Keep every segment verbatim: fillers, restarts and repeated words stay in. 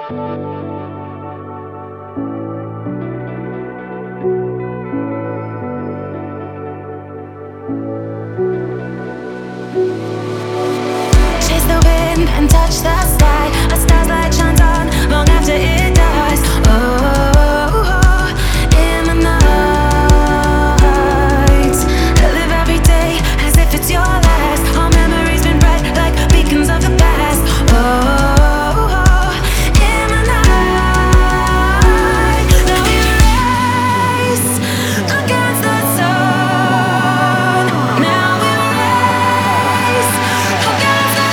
Chase the wind and touch the sky. A star's light shines on long after it dies. Oh, in the night, I live every day as if it's your last. Our memories been bright like beacons of the past. Oh, in the night, now we race against the sun. Now we race against the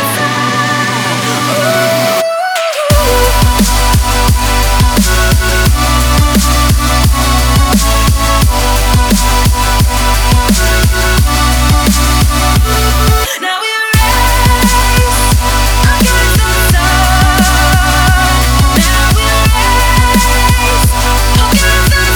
Now we race against the sun. Now we race against the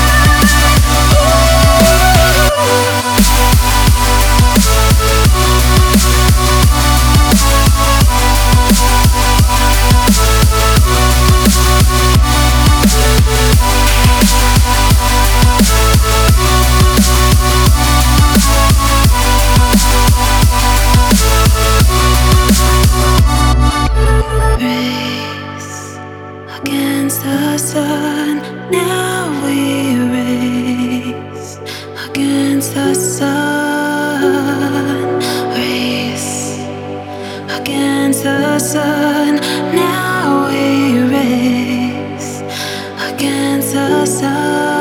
race against the sun. Now we race against the sun. Race against the sun. Now we race against the sun.